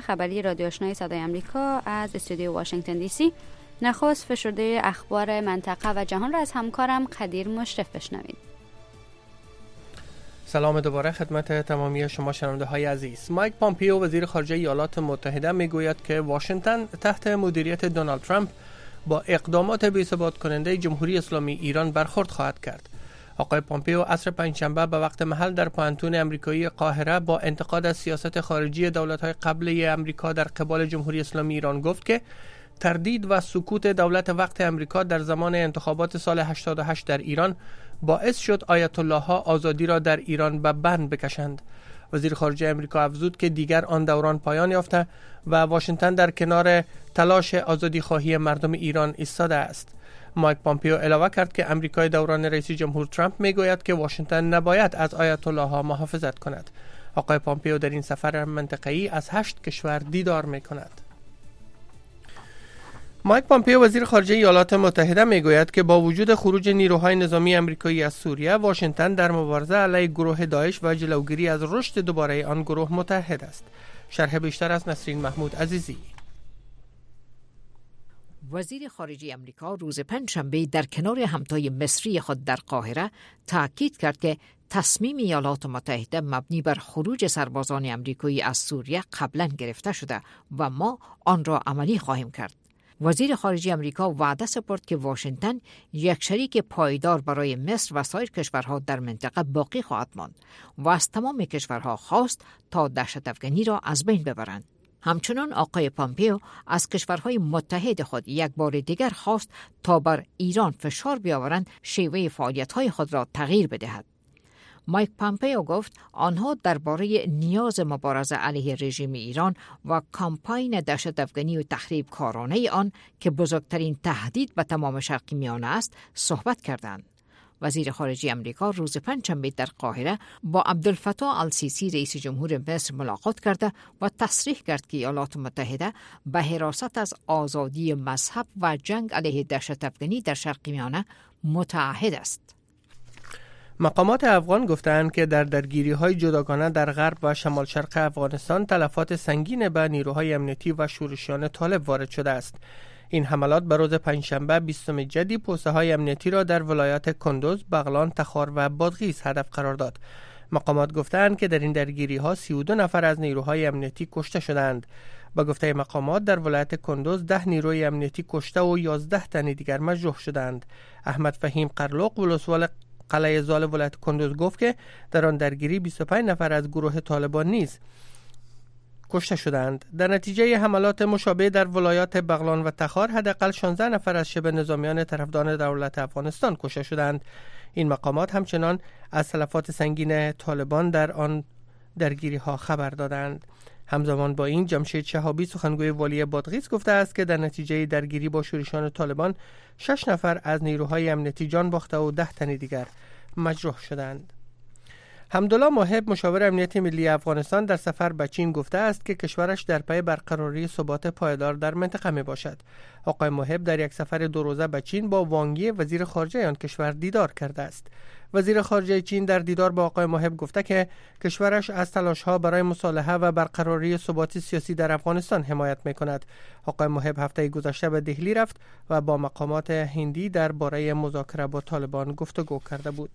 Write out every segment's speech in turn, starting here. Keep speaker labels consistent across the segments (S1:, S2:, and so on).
S1: خبری رادیو آشنای صدای آمریکا از استودیو واشنگتن دی سی. نخست فشرده اخبار منطقه و جهان را از همکارم قدیر مشرف بشنوید.
S2: سلام دوباره خدمت تمامی شما شنونده های عزیز. مایک پامپیو وزیر خارجه ایالات متحده میگوید که واشنگتن تحت مدیریت دونالد ترامپ با اقدامات بی‌ثبات کننده جمهوری اسلامی ایران برخورد خواهد کرد. آقای پامپیو عصر پنجشنبه به وقت محل در پانتون آمریکایی قاهره با انتقاد از سیاست خارجی دولت‌های قبلی آمریکا در قبال جمهوری اسلامی ایران گفت که تردید و سکوت دولت وقت آمریکا در زمان انتخابات سال 88 در ایران باعث شد آیت الله ها آزادی را در ایران به بند بکشند. وزیر خارجه آمریکا افزود که دیگر آن دوران پایان یافته و واشنگتن در کنار تلاش آزادی خواهی مردم ایران ایستاده است. مایک پامپیو علاوه کرد که آمریکای دوران رئیس جمهور ترامپ میگوید که واشنگتن نباید از آیت الله ها محافظت کند. آقای پامپیو در این سفر منطقه‌ای از 8 کشور دیدار میکند. مایک پامپیو وزیر خارجه ایالات متحده میگوید که با وجود خروج نیروهای نظامی آمریکایی از سوریه، واشنگتن در مبارزه علیه گروه داعش و جلوگیری از رشد دوباره آن گروه متحد است. شرح بیشتر از نسرین محمود عزیزی.
S3: وزیر خارجه آمریکا روز پنجشنبه در کنار همتای مصری خود در قاهره تاکید کرد که تصمیم ایالات متحده مبنی بر خروج سربازان آمریکایی از سوریه قبلا گرفته شده و ما آن را عملی خواهیم کرد. وزیر خارجه آمریکا وعده سپرد که واشنگتن یک شریک پایدار برای مصر و سایر کشورها در منطقه باقی خواهد ماند و از تمام کشورها خواست تا دهشت‌افکنی را از بین ببرند. همچنان آقای پامپیو از کشورهای متحد خود یک بار دیگر خواست تا بر ایران فشار بیاورند شیوه فعالیت‌های خود را تغییر بدهد. مایک پامپیو گفت آنها درباره نیاز مبارزه علیه رژیم ایران و کامپاین دهشت‌افکنی و تخریب کارانه آن که بزرگترین تهدید به تمام شرق میانه است صحبت کردند. وزیر خارجه آمریکا روز پنجشنبه در قاهره با عبدالفتاح السیسی رئیس جمهور مصر ملاقات کرده و تصریح کرد که ایالات متحده به حراست از آزادی مذهب و جنگ علیه دهشت‌افکنی در شرق میانه متعهد است.
S2: مقامات افغان گفتند که در درگیری‌های جداگانه در غرب و شمال شرق افغانستان تلفات سنگین به نیروهای امنیتی و شورشیان طالب وارد شده است. این حملات به روز پنجشنبه 20 جدی پوسته‌های امنیتی را در ولایات کندوز، بغلان، تخار و بادغیس هدف قرار داد. مقامات گفتند که در این درگیری‌ها 32 نفر از نیروهای امنیتی کشته شدند. با گفته مقامات در ولایت کندوز 10 نیروی امنیتی کشته و 11 تن دیگر مجروح شدند. احمد فهیم قرلوق ولسوال قلعه زال ولایت کندوز گفت که در آن درگیری 25 نفر از گروه طالبان نیز کشته شدند. در نتیجه حملات مشابه در ولایات بغلان و تخار حداقل 16 نفر از شبه نظامیان طرفدار دولت افغانستان کشته شدند. این مقامات همچنان از تلفات سنگین طالبان در آن درگیری ها خبر دادند. همزمان با این جمشید شهابی سخنگوی والی بادغیس گفته است که در نتیجه درگیری با شورشیان طالبان 6 نفر از نیروهای امنیتی جان باخته و 10 تن دیگر مجروح شدند. حمدالله محب مشاور امنیت ملی افغانستان در سفر به چین گفته است که کشورش در پی برقراری ثبات پایدار در منطقه می باشد. آقای محب در یک سفر 2 روزه به چین با وانگ یی وزیر خارجه آن کشور دیدار کرده است. وزیر خارجه چین در دیدار با آقای محب گفته که کشورش از تلاش‌ها برای مصالحه و برقراری ثبات سیاسی در افغانستان حمایت می‌کند. آقای محب هفته گذشته به دهلی رفت و با مقامات هندی درباره مذاکره با طالبان گفتگو کرده بود.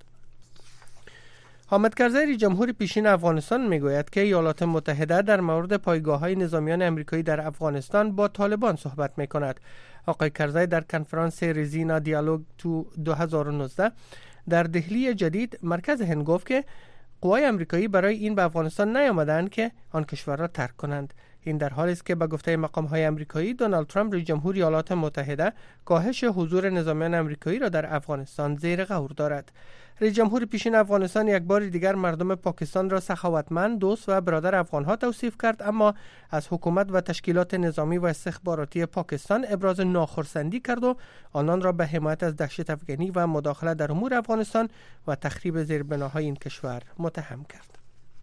S2: حامد کرزی جمهور پیشین افغانستان میگوید که ایالات متحده در مورد پایگاه‌های نظامیان آمریکایی در افغانستان با طالبان صحبت می‌کند. آقای کرزی در کنفرانس ریزینا دیالوگ تو 2019 در دهلی جدید مرکز هند گفت که قوای آمریکایی برای این به افغانستان نیامدند که آن کشور را ترک کنند. این در حالی است که به گفته مقام‌های آمریکایی دونالد ترامپ رئیس جمهور ایالات متحده کاهش حضور نظامیان آمریکایی را در افغانستان زیر غور دارد. رئیس جمهور پیشین افغانستان یک بار دیگر مردم پاکستان را سخاوتمند، دوست و برادر افغانها توصیف کرد، اما از حکومت و تشکیلات نظامی و استخباراتی پاکستان ابراز ناخرسندی کرد و آنان را به حمایت از دهشت افغانی و مداخله در امور افغانستان و تخریب زیربناهای این کشور متهم کرد.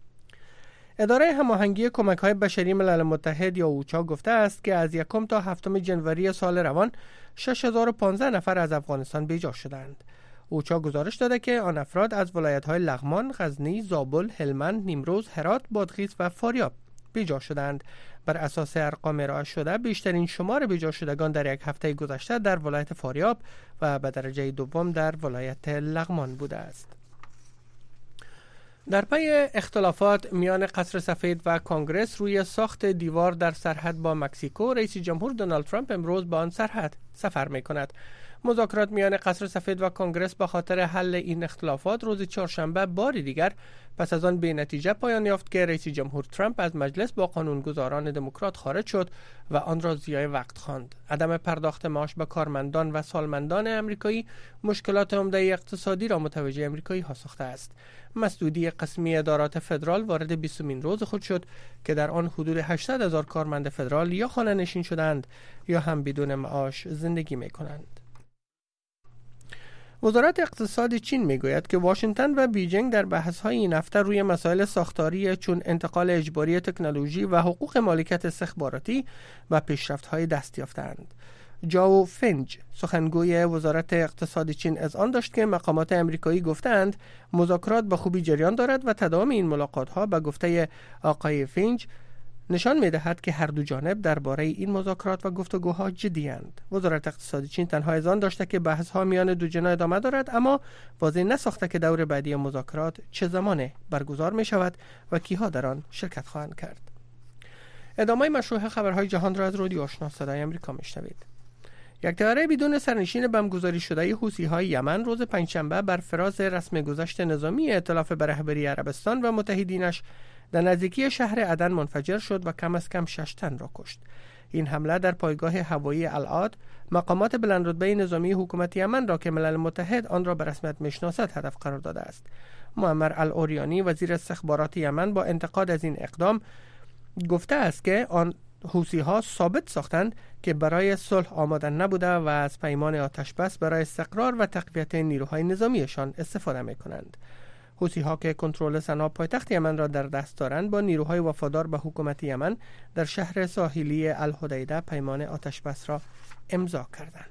S2: اداره هماهنگی کمک‌های بشری ملل متحد یا اوچا گفته است که از 1 تا 7 جنوری سال روان 6015 نفر از افغانستان بیجا شدند. اوچا گزارش داده که آن افراد از ولایت‌های لغمان، غزنی، زابل، هلمند، نیمروز، هرات، بادغیس و فاریاب بیجا شدند. بر اساس ارقام ارائه شده بیشترین شمار بیجا شدگان در یک هفته گذشته در ولایت فاریاب و به درجه دوم در ولایت لغمان بوده است. در پی اختلافات میان قصر سفید و کنگره روی ساخت دیوار در سرحد با مکزیکو، رئیس جمهور دونالد ترامپ امروز به آن سرحد سفر می‌کند. مذاکرات میان قصر سفید و کنگره به خاطر حل این اختلافات روز چهارشنبه بار دیگر پس از آن به نتیجه پایان یافت که رئیس جمهور ترامپ از مجلس با قانونگذاران دموکرات خارج شد و آن را ضیاع وقت خواند. عدم پرداخت معاش به کارمندان و سالمندان آمریکایی مشکلات عمده اقتصادی را متوجه آمریکایی‌ها ساخته است. مسدودی قسمی ادارات فدرال وارد 20مین روز خود شد که در آن حدود 800,000 کارمند فدرال یا خانه نشین شدند یا هم بدون معاش زندگی می‌کنند. وزارت اقتصاد چین میگوید که واشنگتن و بیجینگ در بحث‌های این هفته روی مسائل ساختاری چون انتقال اجباری تکنولوژی و حقوق مالکیت استخباراتی و پیشرفت‌های دست یافته‌اند. جاو فنج سخنگوی وزارت اقتصاد چین اذعان داشت که مقامات آمریکایی گفتند مذاکرات به خوبی جریان دارد و تداوم این ملاقات‌ها به گفته آقای فنج نشان می‌دهد که هر دو جانب درباره این مذاکرات و گفتگوها جدی‌اند. وزارت اقتصاد چین تنها اذعان داشته که بحث‌ها میان دو جناح ادامه دارد، اما واضح نساخته که دور بعدی مذاکرات چه زمان برگزار می‌شود و کیها در آن شرکت خواهند کرد. ادامه مشروع خبرهای جهان را از رادیو آشنا صدای آمریکا می‌شنوید. یک طیاره بدون سرنشین بمبگذاری شده حوثی‌های یمن روز پنجشنبه بر فراز رسم گذشت نظامی ائتلاف به رهبری عربستان و متحدینش در نزدیکی شهر عدن منفجر شد و کم از کم 6 تن را کشت. این حمله در پایگاه هوایی العاد مقامات بلندرتبه نظامی حکومت یمن را که ملل متحد آن را به رسمیت میشناسد هدف قرار داده است. معمر الاوریانی وزیر استخبارات یمن با انتقاد از این اقدام گفته است که آن حوثی‌ها ثابت ساختند که برای صلح آماده نبوده و از پیمان آتش بس برای استقرار و تقویت نیروهای نظامیشان استفاده می‌کنند. حوثی‌ها که کنترل صنعا پایتخت یمن را در دست دارند با نیروهای وفادار به حکومت یمن در شهر ساحلی الحدیده پیمان آتش بس را امضا کردند.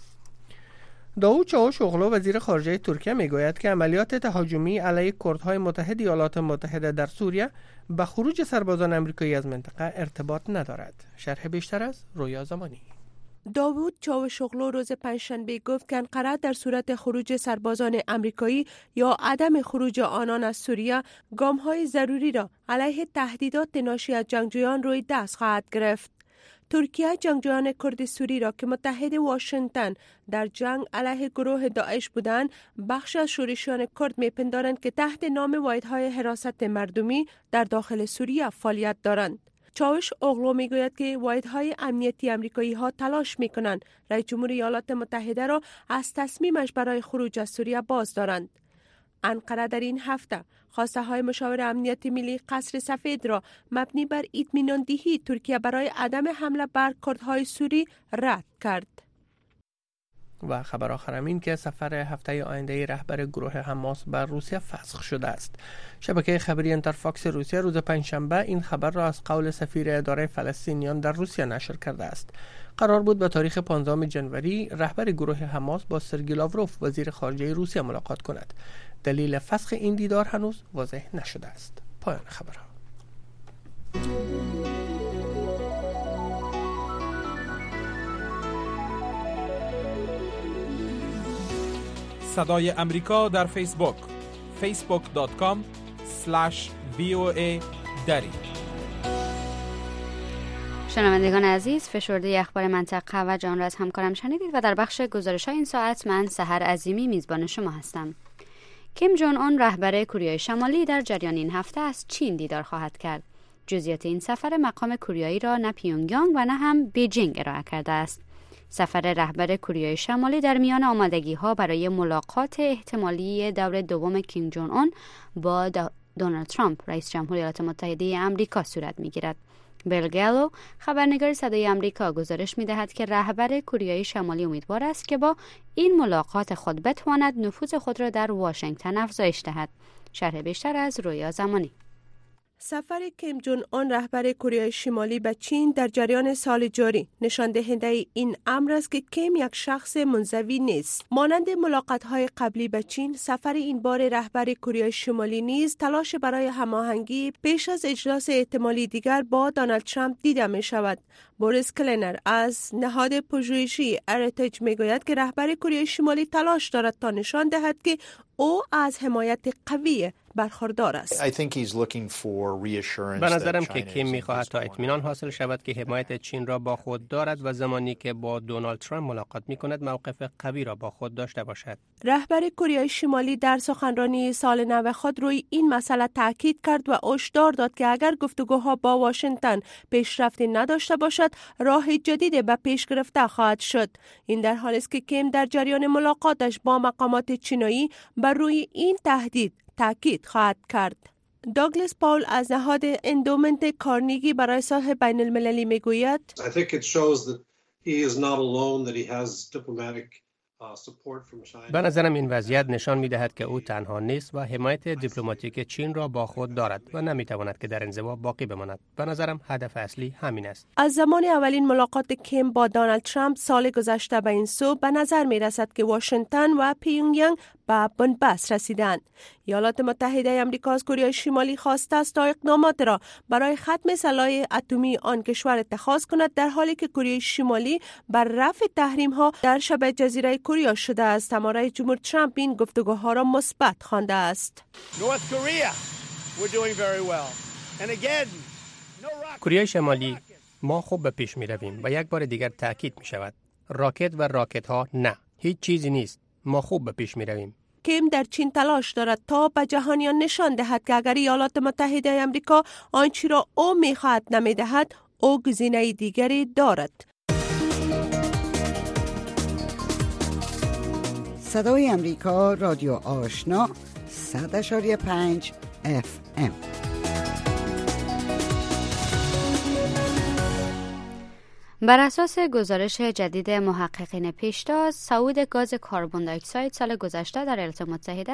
S2: داوود چاوش اغلو وزیر خارجه ترکیه میگوید که عملیات تهاجمی علیه کردهای متحد ایالات متحده در سوریه به خروج سربازان آمریکایی از منطقه ارتباط ندارد. شرح بیشتر از رویا زمانی.
S4: داوود چاوشوغلو روز پنجشنبه گفت که انقره در صورت خروج سربازان آمریکایی یا عدم خروج آنان از سوریه گام‌های ضروری را علیه تهدیدات ناشی از جنگجویان روی دست خواهد گرفت. ترکیه جنگجویان کرد سوری را که متحد واشنگتن در جنگ علیه گروه داعش بودند بخش از شورشیان کرد میپندارند که تحت نام واحدهای حراست مردمی در داخل سوریه فعالیت دارند. چاوش اغلو میگوید که واحدهای امنیتی آمریکایی ها تلاش میکنند رئیس جمهور ایالات متحده را از تصمیمش برای خروج از سوریه باز دارند. انقره در این هفته خواسته های مشاور امنیت ملی قصر سفید را مبنی بر اطمینان دهی ترکیه برای عدم حمله بر کردهای سوری رد کرد.
S2: و خبر آخرم این که سفر هفته آینده رهبر گروه حماس بر روسیه فسخ شده است. شبکه خبری انترفاکس روسیه روز پنجشنبه این خبر را از قول سفیر اداره فلسطینیان در روسیه نشر کرده است. قرار بود به تاریخ 15 جنوری رهبر گروه حماس با سرگئی لاوروف وزیر خارجه روسیه ملاقات کند. دلیل فسخ این دیدار هنوز واضح نشده است. پایان خبرها.
S5: صدای امریکا در فیسبوک facebook.com/voa dari.
S1: شنوندگان عزیز، فشرده اخبار منطقه و جهان را از همکارم شنیدید و در بخش گزارش‌های این ساعت من سحر عظیمی میزبان شما هستم. کیم جون اون رهبر کره شمالی در جریان این هفته از چین دیدار خواهد کرد. جزئیات این سفر مقام کوریایی را نه پیونگیانگ و نه هم بیجینگ ارائه کرده است. سفر رهبر کره شمالی در میان آمادگی‌ها برای ملاقات احتمالی دور دوم کیم جون اون با دونالد ترامپ رئیس جمهور ایالات متحده آمریکا صورت می‌گیرد. بیل گالو خبرنگار صدای آمریکا گزارش می‌دهد که رهبر کره شمالی امیدوار است که با این ملاقات خود بتواند نفوذ خود را در واشنگتن افزایش دهد. شرح بیشتر از رویا زمانی.
S4: سفر کیم جون اون رهبر کره شمالی به چین در جریان سال جاری نشان دهنده این امر است که کیم یک شخص منزوی نیست. مانند ملاقات‌های قبلی به چین، سفر این بار رهبر کره شمالی نیز تلاش برای هماهنگی پیش از اجلاس احتمالی دیگر با دونالد ترامپ دیده می شود. بوریس کلینر از نهاد پژوهشی ارتج می گوید که رهبر کره شمالی تلاش دارد تا نشان دهد که او از حمایت قوی برخوردار است.
S2: به نظرم که کیم می‌خواهد تا اطمینان حاصل شود که حمایت چین را با خود دارد و زمانی که با دونالد ترامپ ملاقات می‌کند موقف قوی را با خود داشته باشد.
S4: رهبر کره شمالی در سخنرانی سال نو خود روی این مسئله تاکید کرد و هشدار داد که اگر گفتگوها با واشنگتن پیشرفتی نداشته باشد، راه جدید به پیش گرفته خواهد شد. این در حالی است که کیم در جریان ملاقاتش با مقامات چینایی بر روی این تهدید تاکید خواهد کرد. داگلاس پاول از نهاد اندومنت کارنگی برای صلح بین المللی می گوید
S2: به نظرم این وضعیت نشان می دهد که او تنها نیست و حمایت دیپلماتیک چین را با خود دارد و نمی تواند که در انزوا باقی بماند. به نظرم هدف اصلی همین است.
S4: از زمان اولین ملاقات کیم با دونالد ترامپ سال گذشته به این سو به نظر می رسد که واشنگتن و پیونگیانگ به بنبست رسیدند. ایالات متحده آمریکا از کره شمالی خواسته است تا اقدامات را برای ختم سلاح اتمی آن کشور اتخاذ کند، در حالی که کره شمالی بر رفع تحریم ها در شبه جزیره کره شده است. تمارای جمهور ترامپ این گفتگوها را مثبت خوانده است.
S2: کره شمالی ما خوب به پیش می رویم و یک بار دیگر تاکید می شود راکت و راکت ها نه، هیچ چیزی نیست. ما خوب به پیش می رویم.
S4: کیم در چین تلاش دارد تا به جهانیان نشان دهد که اگر ایالات متحده آمریکا آنچه را او می خواهد نمی دهد، او گزینه دیگری دارد.
S6: صدای امریکا، رادیو آشنا، 100.5 FM.
S1: بر اساس گزارش جدید محققین پیشتاز، صعود گاز کربن دی اکساید سال گذشته در ایالات متحده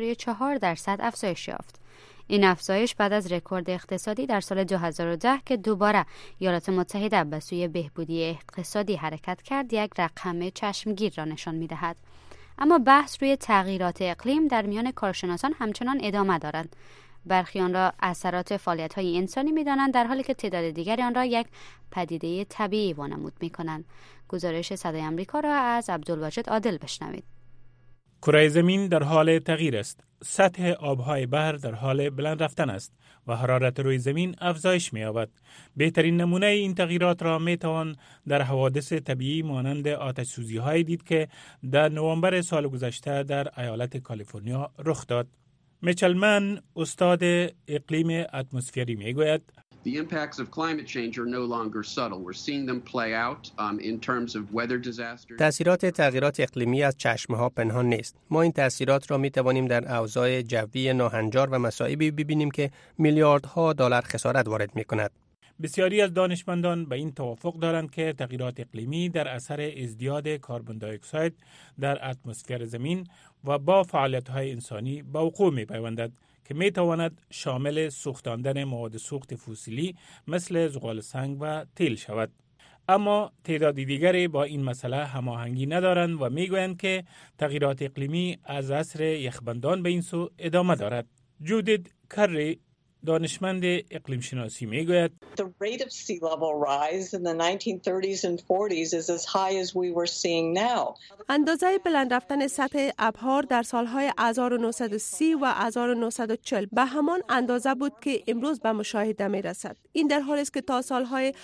S1: 3.4% افزایش یافت. این افزایش بعد از رکورد اقتصادی در سال 2010 که دوباره ایالات متحده به سوی بهبودی اقتصادی حرکت کرد، یک رقم چشمگیر را نشان می‌دهد. اما بحث روی تغییرات اقلیم در میان کارشناسان همچنان ادامه دارد. برخی آن را اثرات فعالیت‌های انسانی می‌دانند، در حالی که تعداد دیگری آن را یک پدیده طبیعی وانمود می‌کنند. گزارش صدای آمریکا را از عبدالواجد عادل بشنوید.
S7: کره زمین در حال تغییر است. سطح آب‌های بحر در حال بلند رفتن است و حرارت روی زمین افزایش می‌یابد. بهترین نمونه این تغییرات را می‌توان در حوادث طبیعی مانند آتش‌سوزی‌های دید که در نوامبر سال گذشته در ایالت کالیفرنیا رخ داد. میچل من، استاد اقلیم اتمسفری میگوید
S8: The impacts of climate change are no longer subtle. We're seeing them play out in terms of weather disasters.
S2: تأثیرات تغییرات اقلیمی از چشمه‌ها پنهان نیست. ما این تأثیرات را می‌توانیم در اوضاع جوی ناهنجار و مصائبی ببینیم که میلیاردها دلار خسارت وارد می‌کند.
S7: بسیاری از دانشمندان به این توافق دارند که تغییرات اقلیمی در اثر ازدیاد کربن دی اکساید در اتمسفر زمین و با فعالیت‌های انسانی به وقوع می‌پیوندد که می‌تواند شامل سوختاندن مواد سوخت فسیلی مثل زغال سنگ و تیل شود. اما تعداد دیگری با این مسئله هماهنگی ندارند و میگویند که تغییرات اقلیمی از عصر یخبندان به این سو ادامه دارد. جودیت کری، دانشمند اقلیم شناسی میگوید
S9: The rate of sea level rise in the 1930s and 40s is as high as we were seeing now.
S4: اندازه بلند رفتن سطح ابحار در سالهای 1930 و 1940 به همان اندازه بود که امروز به مشاهده می رسد. این در حالی است که تا سالهای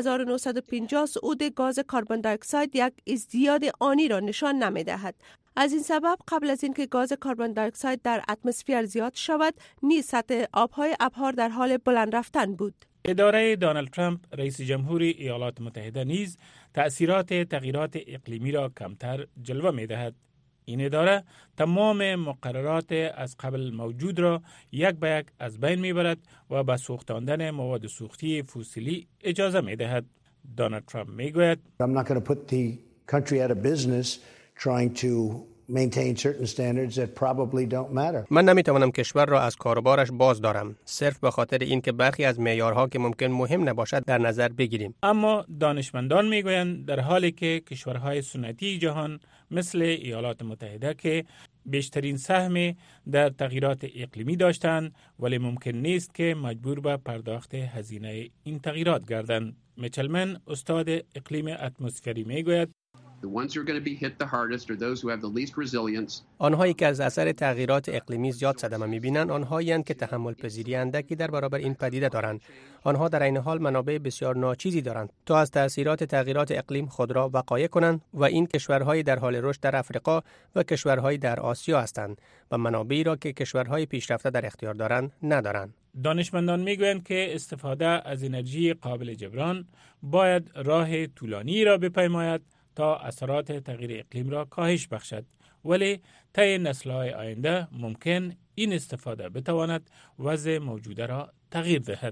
S4: 1950 صعود گاز کربن دی اکساید یک ازدیاد آنی را نشان نمی دهد. از این سبب قبل از اینکه گاز کربن دی اکساید در اتمسفر زیاد شود، نیز سطح آبهای ابحار در حال بلند رفتن بود.
S7: اداره دونالد ترامپ رئیس جمهوری ایالات متحده نیز تأثیرات تغییرات اقلیمی را کمتر جلوه می دهد. این اداره تمام مقررات از قبل موجود را یک به یک از بین می برد و به سوختاندن مواد سوختی فسیلی اجازه می دهد. دونالد ترامپ می گوید
S10: I'm not going to put the country out of business trying to maintain certain standards that probably don't matter.
S2: من نمیتوانم کشور را از کاروبارش باز دارم صرف به خاطر اینکه برخی از معیارها که ممکن مهم نباشد در نظر بگیریم.
S7: اما دانشمندان میگویند در حالی که کشورهای سنتی جهان مثل ایالات متحده که بیشترین سهم در تغییرات اقلیمی داشتند، ولی ممکن نیست که مجبور به پرداخت هزینه این تغییرات گردند. میچلمن استاد اقلیم اتمسفری میگوید
S8: The ones who are going to be hit the hardest are those who have the least resilience.
S2: آنهایی که از اثر تغییرات اقلیمی زیاد صدمه می‌بینند آنهایند که تحمل پذیری اندکی در برابر این پدیده دارند. آنها در این حال منابع بسیار ناچیزی دارند تا از تأثیرات تغییرات اقلیم خود را وقایع کنند و این کشورهای در حال رشد در افریقا و کشورهای در آسیا هستند و منابعی را که کشورهای پیشرفته در اختیار دارند ندارند.
S7: دانشمندان میگویند که استفاده از انرژی قابل جبران باید راه طولانی را بپیماید تا اثرات تغییر اقلیم را کاهش بخشد، ولی طی نسل‌های آینده ممکن این استفاده بتواند وضع موجوده را تغییر دهد.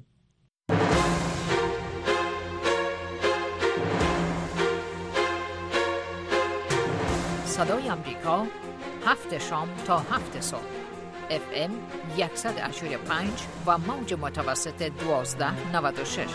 S3: صدای امریکا 7 شام تا 7 صبح FM 100.5 و موج متوسط 1296.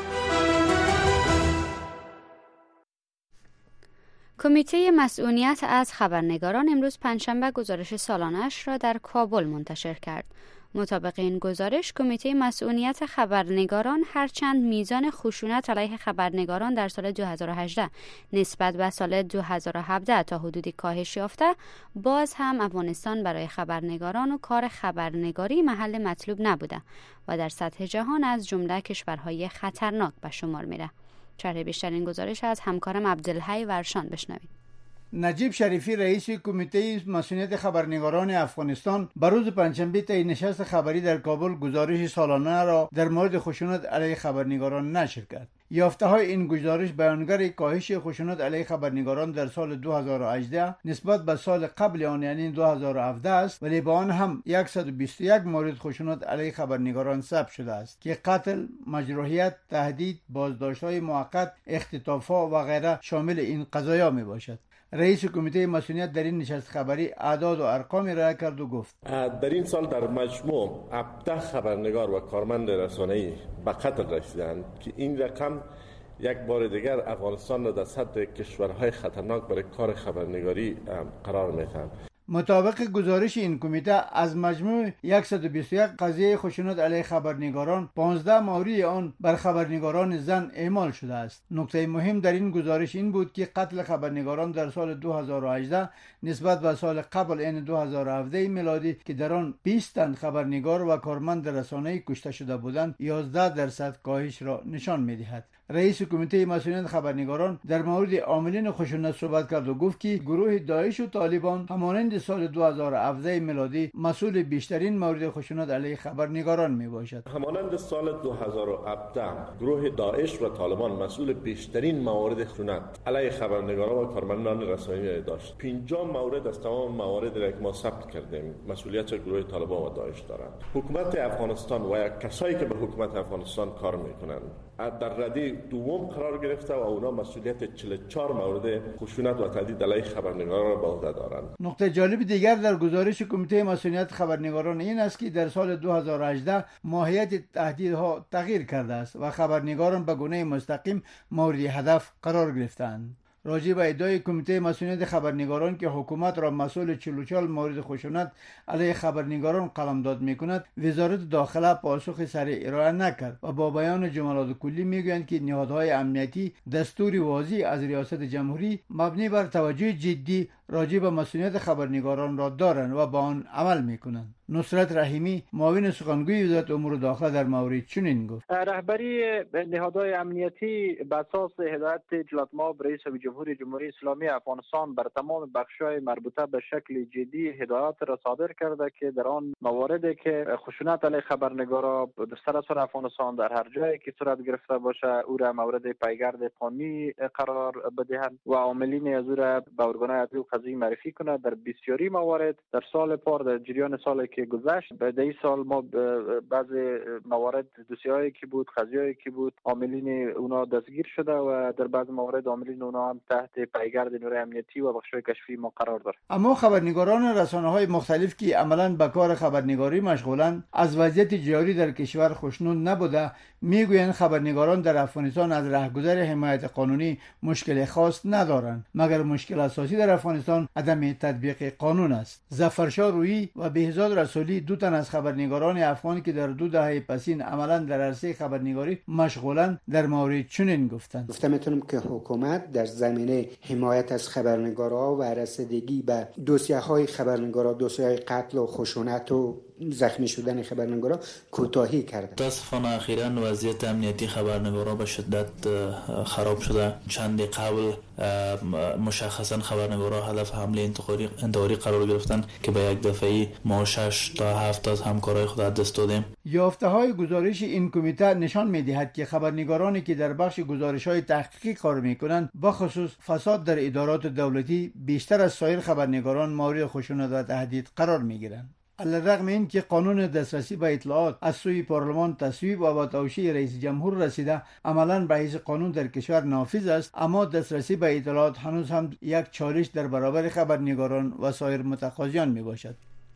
S1: کمیته مسئولیت از خبرنگاران امروز پنجشنبه گزارش سالانه‌اش را در کابل منتشر کرد. مطابق این گزارش، کمیته مسئولیت خبرنگاران هرچند میزان خشونت علیه خبرنگاران در سال 2018 نسبت به سال 2017 تا حدودی کاهش یافته، باز هم افغانستان برای خبرنگاران و کار خبرنگاری محل مطلوب نبوده و در سطح جهان از جمله کشورهای خطرناک به شمار میره. شرح بیشتر این گزارش از همکارم عبدالحی ورشان بشنوید.
S11: نجیب شریفی رئیس کمیته مسئولیت خبرنگاران افغانستان بر روز پنجشنبه طی نشست خبری در کابل گزارش سالانه را در مورد خشونت علیه خبرنگاران نشر کرد. یافته‌های این گزارش بیانگر کاهش خشونت علیه خبرنگاران در سال 2018 نسبت به سال قبل آن یعنی 2017 است، ولی با آن هم 121 مورد خشونت علیه خبرنگاران ثبت شده است که قتل، مجروحیت، تهدید، بازداشت‌های موقت، اختطاف‌ها و غیره شامل این قضایا میباشد. رئیس کمیته مسئولیت در این نشست خبری اعداد و ارقام ارائه کرد و گفت
S12: در این سال در مجموع 17 خبرنگار و کارمند رسانه‌ای به قتل رسیدند که این رقم یک بار دیگر افغانستان را در صدر کشورهای خطرناک برای کار خبرنگاری قرار می‌دهد.
S11: مطابق گزارش این کمیته از مجموع 121 قضیه خشونت علیه خبرنگاران 15 مورد آن بر خبرنگاران زن اعمال شده است. نکته مهم در این گزارش این بود که قتل خبرنگاران در سال 2018 نسبت به سال قبل یعنی 2017 میلادی که در آن 20 تن خبرنگار و کارمند رسانه‌ای کشته شده بودند 11% کاهش را نشان می‌دهد. رئیس کمیته مسئولیت خبرنگاران در مورد عاملین خشونت صحبت کرد و گفت که گروه داعش و طالبان همانند سال 2017 میلادی مسئول بیشترین مورد خشونت علیه خبرنگاران می باشد.
S12: همانند سال 2017 گروه داعش و طالبان مسئول بیشترین موارد خشونت علیه خبرنگاران و کارمندان رسانه‌ای داشت. 50 مورد از تمام موارد را که ما ثبت کردیم مسئولیت گروه طالبان و داعش دارند. حکومت افغانستان و کسایی که به حکومت افغانستان کار میکنند در رده دوم قرار گرفته و اونا مسئولیت 44 مورد خشونت و تهدید علیه خبرنگاران را به عهده دارند.
S11: نکته جالب دیگر در گزارش کمیته مسئولیت خبرنگاران این است که در سال 2018 ماهیت تهدیدها تغییر کرده است و خبرنگاران به گونه مستقیم مورد هدف قرار گرفتند. راجع به ادعای کمیته مسئولیت خبرنگاران که حکومت را مسئول 44 مورد خشونت علیه خبرنگاران قلمداد می‌کند، وزارت داخله پاسخ سریع ارائه نکرد و با بیان جملات کلی میگویند که نهادهای امنیتی دستوری واضح از ریاست جمهوری مبنی بر توجه جدی راجع به مسئولیت خبرنگاران را دارند و با آن عمل می‌کنند. نصرت رحیمی معاون سخنگوی وزارت امور داخله در مورد چنین گفت:
S13: رهبری نهادهای امنیتی به اساس هدایت جلالت مآب رئیس جمهوری جمهوری اسلامی افغانستان بر تمام بخش‌های مربوطه به شکل جدی هدایات را صادر کرده که در آن مواردی که خشونت علیه خبرنگاران در سراسر افغانستان در هر جایی که صورت گرفته باشه او را مورد پیگرد قانونی قرار بدهند و عاملین از او را به ارگان‌های عدلی و قضایی معرفی کنه. در بسیاری موارد در سال پار در جریان سالی که گذشت در این سال ما بعضی موارد دوسیه‌هایی که بود، قضیه‌ای که بود، عاملین اونا دستگیر شده و در بعض موارد عاملین اونا هم تحت پیگرد نیروی امنیتی و بخش‌های کشفی ما قرار داره.
S11: اما خبرنگاران رسانه‌های مختلف که عملاً به کار خبرنگاری مشغولند از وضعیت جاری در کشور خوشنود نبوده. میگویند خبرنگاران در افغانستان از رهگذر حمایت قانونی مشکل خاص ندارند، مگر مشکل اساسی در افغانستان عدم تطبیق قانون است. ظفرشاه رویی و بهزاد رسولی دو تن از خبرنگاران افغان که در 2 دهه پسین عملاً در عرصه خبرنگاری مشغولند در مورد چنین گفتند:
S14: میتونم که حکومت در زمینه حمایت از خبرنگارا و رسیدگی به دوسیه‌های خبرنگارا، دوسیه‌های قتل و خشونت و زخمی شدن خبرنگارا کوتاهی کرده.
S15: متاسفانه اخیراً وضعیت امنیتی خبرنگارا به شدت خراب شده. چند قبل مشخصاً خبرنگارا هدف حمله انتحاری قرار گرفتن که به یک دفعه ما 6 تا 7 از همکارای خود از دست دادیم.
S11: یافته‌های گزارش این کمیته نشان می‌دهد که خبرنگارانی که در بخش گزارش‌های تحقیقی کار می‌کنند به خصوص فساد در ادارات دولتی بیشتر از سایر خبرنگاران مورد خشونت و تهدید قرار می‌گیرند. علیرغم این که قانون دسترسی به اطلاعات از سوی پارلمان تصویب و با توشیح رئیس جمهور رسیده عملاً به حیث قانون در کشور نافذ است، اما دسترسی به اطلاعات هنوز هم یک چالش در برابر خبرنگاران و سایر متقاضیان می باشد.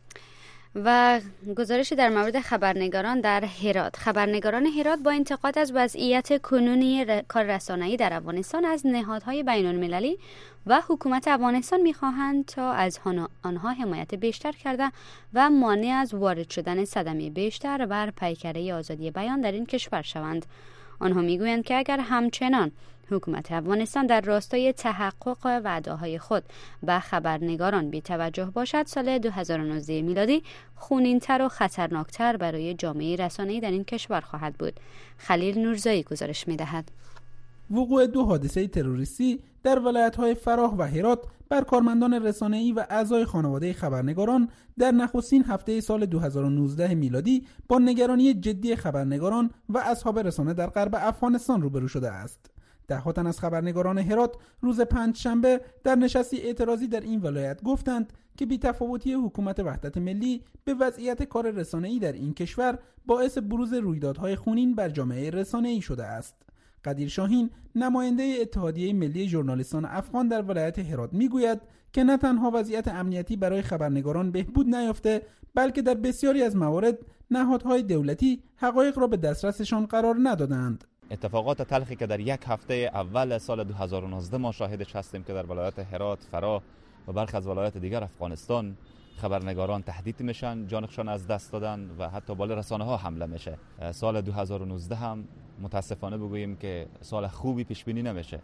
S1: و گزارشی در مورد خبرنگاران در هرات. خبرنگاران هرات با انتقاد از وضعیت کنونی کار رسانه‌ای در افغانستان از نهادهای بین‌المللی و حکومت افغانستان می‌خواهند تا از آنها حمایت بیشتر کرده و مانع از وارد شدن صدمه بیشتر بر پیکره آزادی بیان در این کشور شوند. آنها می‌گویند که اگر همچنان حکومت افغانستان در راستای تحقق وعده‌های خود به خبرنگاران بی‌توجه باشد، سال 2019 میلادی خونین‌تر و خطرناکتر برای جامعه رسانه‌ای در این کشور خواهد بود. خلیل نورزایی گزارش می‌دهد.
S16: وقوع 2 حادثه تروریستی در ولایت‌های فراه و هرات بر کارمندان رسانه‌ای و اعضای خانواده خبرنگاران در نخستین هفته سال 2019 میلادی با نگرانی جدی خبرنگاران و اصحاب رسانه در غرب افغانستان روبرو شده است. ده تن از خبرنگاران هرات روز پنجشنبه در نشستی اعتراضی در این ولایت گفتند که بی‌تفاوتی حکومت وحدت ملی به وضعیت کار رسانه‌ای در این کشور باعث بروز رویدادهای خونین بر جامعه رسانه‌ای شده است. قدیر شاهین نماینده اتحادیه ملی ژورنالیستان افغان در ولایت هرات میگوید که نه تنها وضعیت امنیتی برای خبرنگاران بهبود نیافته، بلکه در بسیاری از موارد نهادهای دولتی حقایق را به دسترسشان قرار ندادند.
S17: اتفاقات تلخی که در یک هفته اول سال 2019 ما شاهدش هستیم که در ولایت هرات، فراه و برخی از ولایات دیگر افغانستان خبرنگاران تهدید میشن، جانشان از دست دادن و حتی بالا رسانه ها حمله میشه. سال 2019 هم متاسفانه بگوییم که سال خوبی پیش بینی نمیشه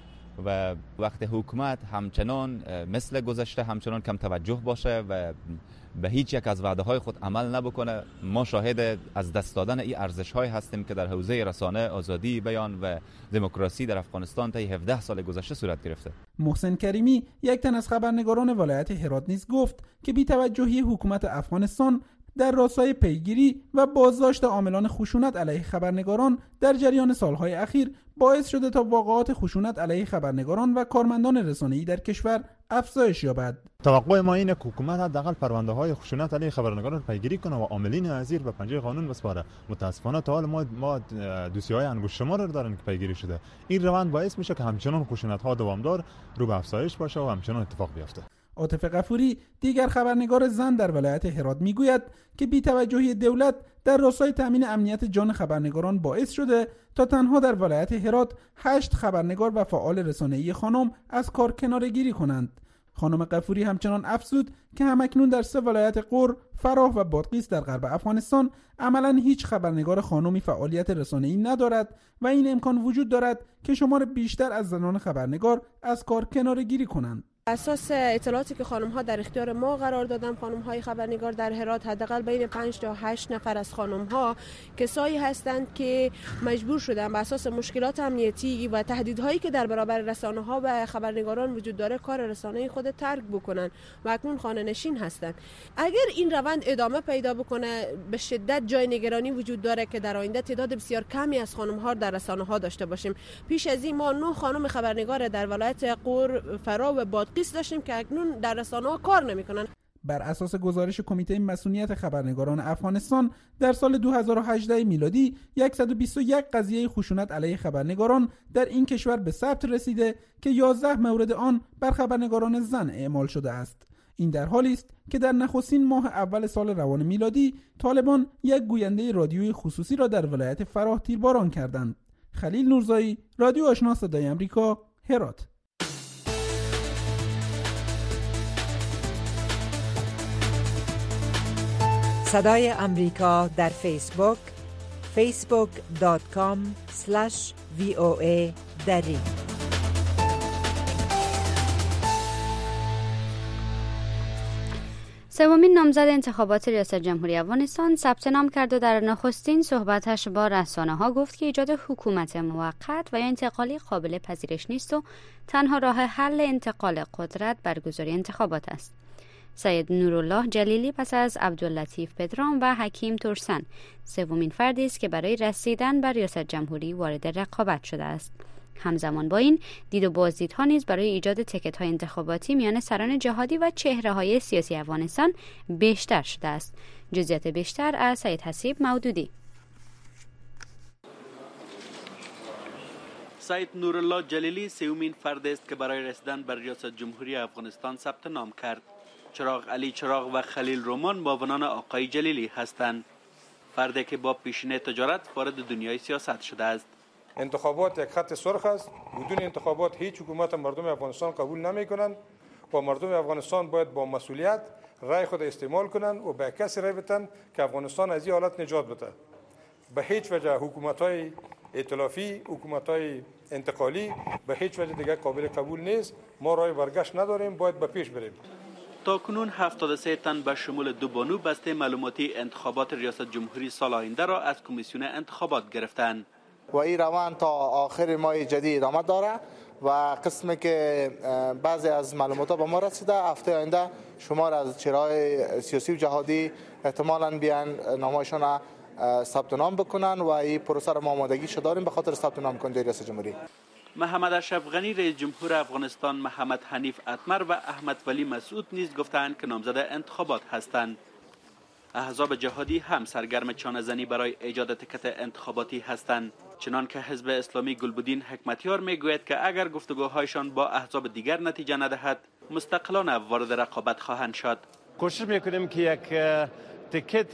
S17: و وقت حکومت همچنان مثل گذشته همچنان کم توجه باشه و به هیچ یک از وعده های خود عمل نبکنه، ما شاهد از دست دادن این ارزش های هستیم که در حوزه رسانه، آزادی بیان و دموکراسی در افغانستان تا 17 سال گذشته صورت گرفته.
S16: محسن کریمی یک تن از خبرنگاران ولایت هرات نیز گفت که بی‌توجهی حکومت افغانستان در راستای پیگیری و بازداشت عاملان خشونت علیه خبرنگاران در جریان سالهای اخیر باعث شده تا واقعات خشونت علیه خبرنگاران و کارمندان رسانه‌ای در کشور افزایش یابد.
S18: توقع ما اینه که حکومت حداقل پرونده‌های خشونت علیه خبرنگاران پیگیری کنه و عاملین نظیر به پنجه قانون بسپاره. متاسفانه تا حال ما دوسیه‌های انگشت شمار رو دارن که پیگیری شده. این روند باعث میشه که همچنان خشونت‌ها دوامدار رو به افزایش باشه و همچنان اتفاق بیفته.
S16: عاطف غفوری دیگر خبرنگار زن در ولایت هرات میگوید که بی‌توجهی دولت در راستای تامین امنیت جان خبرنگاران باعث شده تا تنها در ولایت هرات 8 خبرنگار و فعال رسانه‌ای خانم از کار کناره‌گیری کنند. خانم غفوری همچنان افزود که همکنون در 3 ولایت غور، فراه و بادغیس در غرب افغانستان عملاً هیچ خبرنگار خانمی فعالیت رسانه‌ای ندارد و این امکان وجود دارد که شمار بیشتر از زنان خبرنگار از کار کناره‌گیری کنند.
S4: اساس اطلاعاتی که خانم‌ها در اختیار ما قرار دادن، خانم‌های خبرنگار در هرات حداقل بین 5 تا 8 نفر از خانم‌ها کسایی هستند که مجبور شدن به اساس مشکلات امنیتی و تهدیدهایی که در برابر رسانه‌ها و خبرنگاران وجود داره کار رسانه‌ای خود ترک بکنن و اکنون خانه‌نشین هستند. اگر این روند ادامه پیدا بکنه به شدت جای نگرانی وجود داره که در آینده تعداد بسیار کمی از خانم‌ها در رسانه‌ها داشته باشیم. پیش از این ما 9 خانم خبرنگار در ولایت غور، فراه و بادغیس ناقص داشتیم که اکنون در رسانه‌ها کار نمی‌کنن.
S16: بر اساس گزارش کمیته مسئولیت خبرنگاران افغانستان در سال 2018 میلادی 121 قضیه خشونت علیه خبرنگاران در این کشور به ثبت رسیده که 11 مورد آن بر خبرنگاران زن اعمال شده است. این در حالی است که در نخستین ماه اول سال روان میلادی طالبان یک گوینده رادیویی خصوصی را در ولایت فراه تیرباران کردند. خلیل نورزایی، رادیو آشنا صدای آمریکا، هرات.
S3: صدای آمریکا در فیسبوک facebook.com/VOA دری.
S1: سومین نامزد انتخابات ریاست جمهوری افغانستان ثبت نام کرد و در نخستین صحبتش با رسانه‌ها گفت که ایجاد حکومت موقت و یا انتقالی قابل پذیرش نیست و تنها راه حل انتقال قدرت برگزاری انتخابات است. سید نورالله جلیلی پس از عبداللطیف پدرام و حکیم ترسن سومین فردی است که برای رسیدن به ریاست جمهوری وارد رقابت شده است. همزمان با این دید و بازدیدها نیز برای ایجاد تیکت‌های انتخاباتی میان سران جهادی و چهره‌های سیاسی افغانستان بیشتر شده است. جزئیات بیشتر از سید حسیب مودودی.
S19: سید نورالله جلیلی سومین فرد است که برای رسیدن به ریاست جمهوری افغانستان ثبت نام کرد. چراغ علی چراغ و خلیل رومان معاونان آقای جلیلی هستند. فردی که با پیشینه تجارت وارد دنیای سیاست شده است.
S20: انتخابات یک خط سرخ است. بدون انتخابات هیچ حکومت مردم افغانستان قبول نمی کنند و مردم افغانستان باید با مسئولیت رای خود استعمال کنند و به کسی رای بدن که افغانستان از این حالت نجات بده. به هیچ وجه حکومت‌های ائتلافی، حکومت‌های انتقالی به هیچ وجه دیگر قابل قبول نیست. ما راه برگشت نداریم، باید به پیش بریم.
S19: تاکنون 73 تن به شمول 2 بانو بسته معلوماتی انتخابات ریاست جمهوری سال آینده را از کمیسیون انتخابات گرفتند.
S21: و این روان تا آخر ماه جدید ادامه داره و قسمی که بعضی از معلومات به ما رسیده هفته آینده شمار از چهره‌های سیاسی و جهادی احتمالاً بیان نامه‌شان ثبت نام بکنن و این پروسه را ما آمادگیش داریم به خاطر ثبت نام کردن ریاست جمهوری.
S19: محمد اشرف غنی رئیس جمهور افغانستان، محمد حنیف اتمر و احمد ولی مسعود نیز گفتند که نامزد انتخابات هستند. احزاب جهادی هم سرگرم چانه‌زنی برای ایجاد تیکت انتخاباتی هستند. چنان که حزب اسلامی گلبدین حکمتیار میگوید که اگر گفتگوهایشان با احزاب دیگر نتیجه ندهد مستقلانه وارد رقابت خواهند شد.
S22: کوشش میکنیم که یک تیکت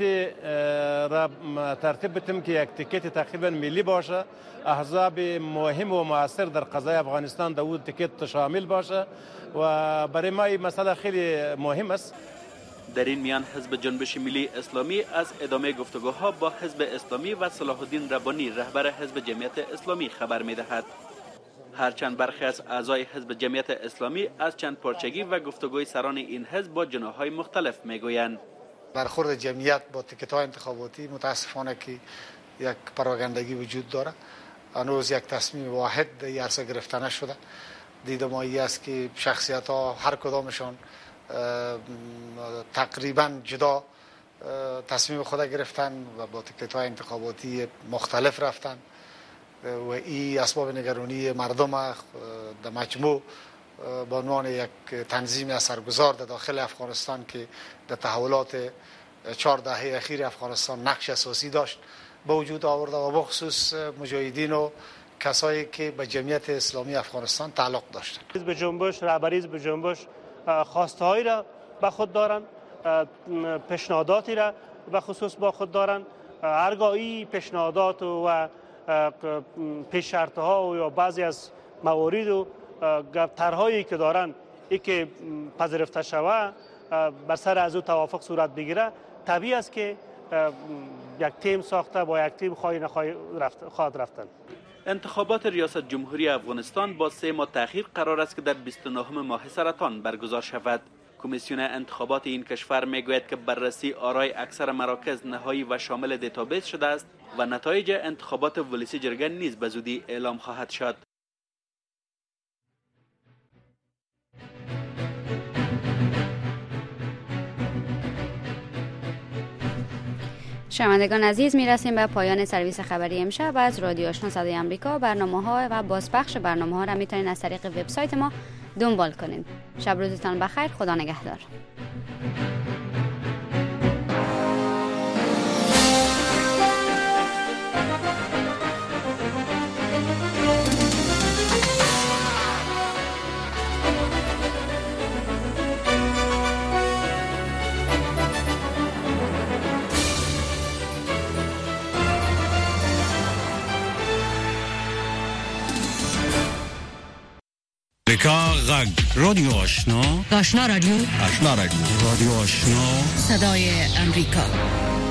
S22: را ترتیب بدیم که یک تیکت تقریبا ملی باشه، احزاب مهم و مؤثر در قضای افغانستان در اون تیکت شامل باشه و برای ما این مسئله خیلی مهم است.
S19: در این میان حزب جنبش ملی اسلامی از ادامه گفتگوها با حزب اسلامی و صلاح الدین ربانی رهبر حزب جمعیت اسلامی خبر می‌دهد. هرچند برخی از اعضای حزب جمعیت اسلامی از چند پارچگی و گفتگوی سران این حزب با جناح‌های مختلف میگویند.
S23: برخورد جمعیت با تیکت‌های انتخاباتی متاسفانه که یک پراگندگی وجود داره. هنوز یک تصمیم واحد در این عرصه گرفته نشده. دید ما این است که شخصیت‌ها هر کدامشان تقریبا جدا تصمیم خود گرفتن و با تیکت‌های انتخاباتی مختلف رفتن و این اسباب نگرانی مردم در مجموع به عنوان یک تنظیم اثرگذار در داخل افغانستان که در تحولات 4 دهه اخیر افغانستان نقش اساسی داشت به وجود آورده و بخصوص مجاهدین و کسایی که به جمعیت اسلامی افغانستان تعلق داشتند.
S24: حزب جنبش، رهبری حزب جنبش خواستهایی را به خود دارند، پیشنهاداتی را به خصوص با خود دارند. هرگاهی پیشنهادات و پیش شرطها و یا بعضی از موارد و طرحهایی که دارند ای که پذیرفته شود بر سر از او توافق صورت بگیره، طبیعی است که یک تیم ساخته با یک تیم خواهد رفتن.
S19: انتخابات ریاست جمهوری افغانستان با 3 ماه تأخیر قرار است که در 29 ماه سرطان برگزار شود. کمیسیون انتخابات این کشور میگوید که بررسی آرای اکثر مراکز نهایی و شامل دیتابیس شده است و نتایج انتخابات ولسی جرگه نیز به زودی اعلام خواهد شد.
S1: شنوندگان عزیز، میرسیم به پایان سرویس خبری امشب از رادیو آشنا صدای آمریکا. برنامه‌ها و بازپخش برنامه‌ها را میتونید از طریق وبسایت ما دنبال کنید. شب روزتان بخیر. خدا نگهدار.
S5: غگ رادیو آشنا،
S6: آشنا رادیو،
S5: رادیو آشنا،
S6: صدای امریکا.